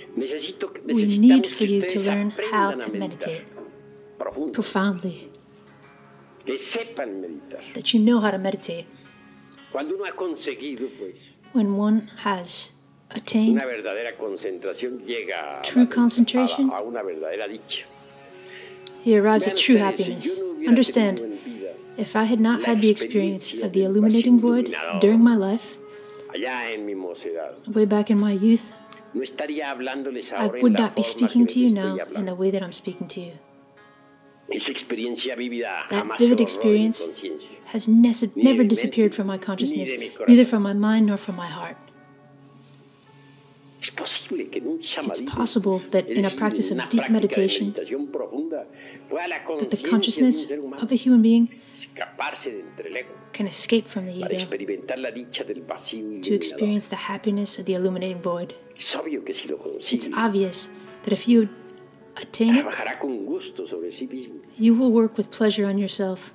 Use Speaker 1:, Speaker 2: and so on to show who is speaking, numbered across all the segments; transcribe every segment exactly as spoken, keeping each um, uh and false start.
Speaker 1: We need for you to learn how to meditate profoundly, that you know how to meditate. When one has attained true concentration, he arrives at true happiness. Understand, if I had not had the experience of the illuminating void during my life, way back in my youth, I would not be speaking to you now in the way that I'm speaking to you. That vivid experience has ne- never disappeared from my consciousness, neither from my mind nor from my heart. It's possible that in a practice of deep meditation, that the consciousness of a human being can escape from the ego to experience the happiness of the illuminating void. It's obvious that if you attain it, you will work with pleasure on yourself.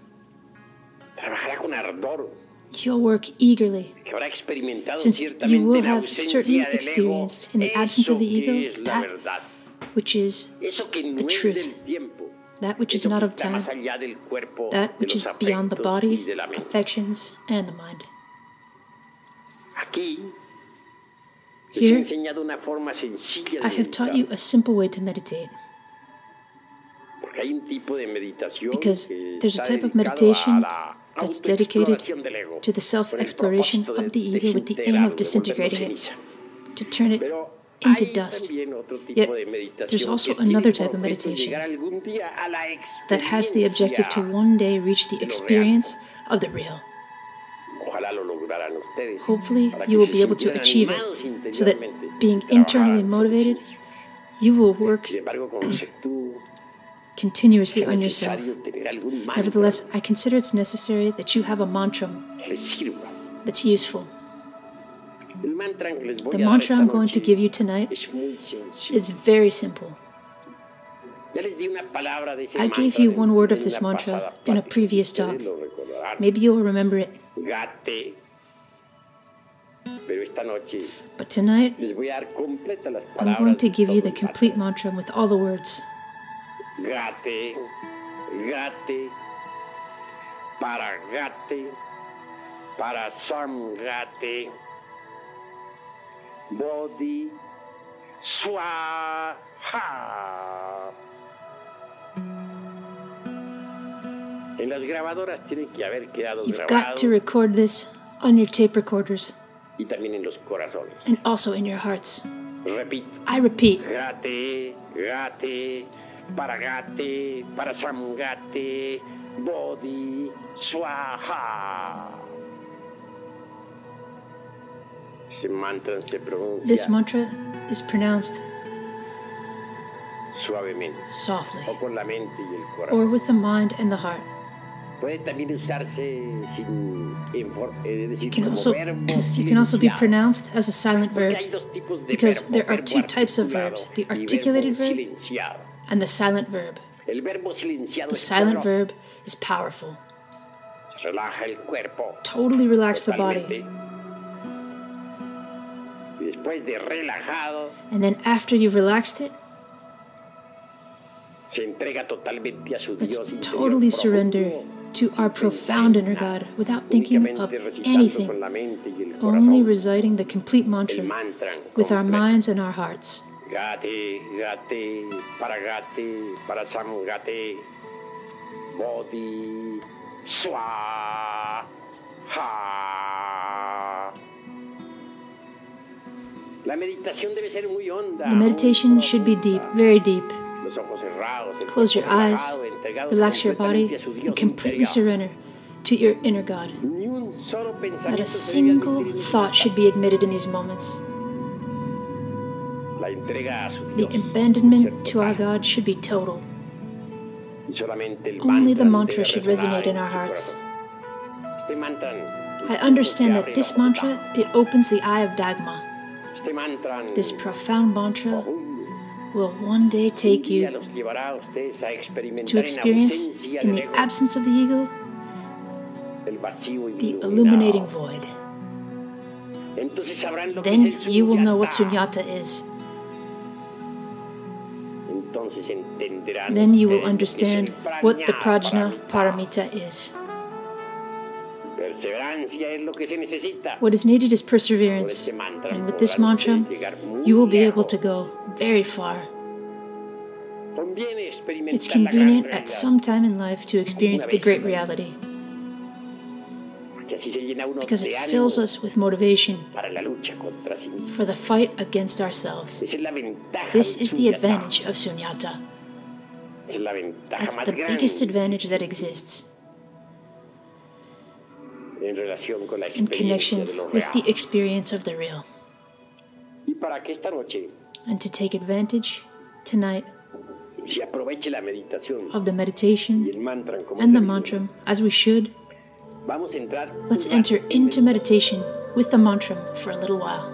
Speaker 1: You'll work eagerly, since you will have certainly experienced in the absence of the ego that which is the truth, that which is not of time, that which is beyond the body, affections, and the mind. Here, I have taught you a simple way to meditate, because there's a type of meditation that's dedicated to the self-exploration of the ego with the aim of disintegrating it, to turn it into dust. Yet, there's also another type of meditation that has the objective to one day reach the experience of the real. Hopefully, you will be able to achieve it, so that being internally motivated, you will work continuously on yourself. Nevertheless, I consider it's necessary that you have a mantra that's useful. The mantra I'm going to give you tonight is very simple. I gave you one word of this mantra in a previous talk. Maybe you'll remember it. But tonight, I'm going to give you the complete mantra with all the words.
Speaker 2: Gate, gate, para gate, para samgate, bodhi, swaha. En las grabadoras tienen que haber quedado
Speaker 1: You've got to record this on your tape recorders,
Speaker 2: y también en los corazones.
Speaker 1: And also in your hearts.
Speaker 2: Repito.
Speaker 1: I repeat.
Speaker 2: Gate, gate, para gate, para samgate, bodhi, swaha. Ese mantra se pronuncia.
Speaker 1: This mantra is pronounced
Speaker 2: suavemente,
Speaker 1: softly,
Speaker 2: o con la mente y el corazón,
Speaker 1: or with the mind and the heart.
Speaker 2: Puede también usarse sin, eh, decir,
Speaker 1: it, can
Speaker 2: como
Speaker 1: also,
Speaker 2: verbo
Speaker 1: it can also be pronounced as a silent verb,
Speaker 2: hay dos tipos de
Speaker 1: because
Speaker 2: verbo,
Speaker 1: there are
Speaker 2: verbo
Speaker 1: two types of verbs, the articulated verb
Speaker 2: silenciado.
Speaker 1: and the silent verb.
Speaker 2: El verbo silenciado
Speaker 1: The
Speaker 2: es
Speaker 1: silent
Speaker 2: poderoso.
Speaker 1: verb is powerful.
Speaker 2: Relaja el cuerpo.
Speaker 1: Totally relax the body.
Speaker 2: Totalmente. Y después de relajado,
Speaker 1: And then after you've relaxed it,
Speaker 2: se entrega totalmente a su
Speaker 1: let's
Speaker 2: Dios
Speaker 1: totally
Speaker 2: interior
Speaker 1: surrender
Speaker 2: profundo,
Speaker 1: to our profound inner God without thinking
Speaker 2: únicamente
Speaker 1: of
Speaker 2: recitando
Speaker 1: anything,
Speaker 2: con la mente y el
Speaker 1: only
Speaker 2: corazón
Speaker 1: reciting the complete
Speaker 2: el
Speaker 1: mantra
Speaker 2: mantra
Speaker 1: with our
Speaker 2: completo.
Speaker 1: minds and our hearts.
Speaker 2: Gate, gate, para gate, para samgate, bodhi, swaha. La meditación debe ser muy honda.
Speaker 1: The meditation should be deep, very deep.
Speaker 2: Los ojos cerrados, el
Speaker 1: Close your
Speaker 2: cuerpo
Speaker 1: eyes,
Speaker 2: relajado, entregado
Speaker 1: relax your
Speaker 2: completamente
Speaker 1: body,
Speaker 2: a su Dios
Speaker 1: and completely
Speaker 2: interior.
Speaker 1: surrender to your inner God.
Speaker 2: Ni un solo
Speaker 1: Not
Speaker 2: pensamiento
Speaker 1: a
Speaker 2: se debe
Speaker 1: single
Speaker 2: admitir en su
Speaker 1: thought should be admitted in these moments.
Speaker 2: La entrega a su
Speaker 1: The
Speaker 2: Dios
Speaker 1: abandonment to our God should be total.
Speaker 2: y solamente el
Speaker 1: Only the
Speaker 2: mantra
Speaker 1: mantra
Speaker 2: debe
Speaker 1: should
Speaker 2: resonar
Speaker 1: resonate in
Speaker 2: en
Speaker 1: our
Speaker 2: su
Speaker 1: hearts.
Speaker 2: corazón. Este mantra,
Speaker 1: I understand
Speaker 2: te
Speaker 1: that
Speaker 2: abre
Speaker 1: this
Speaker 2: el ojo
Speaker 1: mantra, it opens the eye of Dagma.
Speaker 2: este mantra
Speaker 1: This profound mantra
Speaker 2: profundo
Speaker 1: will one day take
Speaker 2: un día
Speaker 1: you
Speaker 2: los llevará a ustedes a experimentar
Speaker 1: to experience,
Speaker 2: en ausencia
Speaker 1: in
Speaker 2: del
Speaker 1: the
Speaker 2: ego,
Speaker 1: absence of the ego,
Speaker 2: el vacío
Speaker 1: the
Speaker 2: iluminado.
Speaker 1: illuminating void.
Speaker 2: Entonces sabrán lo que
Speaker 1: Then
Speaker 2: es el
Speaker 1: you will know what
Speaker 2: sunyata.
Speaker 1: sunyata is. then you will understand what the Prajna Paramita is. What is needed is perseverance, and with this mantra, you will be able to go very far. It's convenient at some time in life to experience the great reality, because it fills us with motivation for the fight against ourselves. This is the advantage of Sunyata. That's the biggest advantage that exists in connection with the experience of the real. And to take advantage tonight of the meditation and the mantra as we should, let's enter into meditation with the mantra for a little while.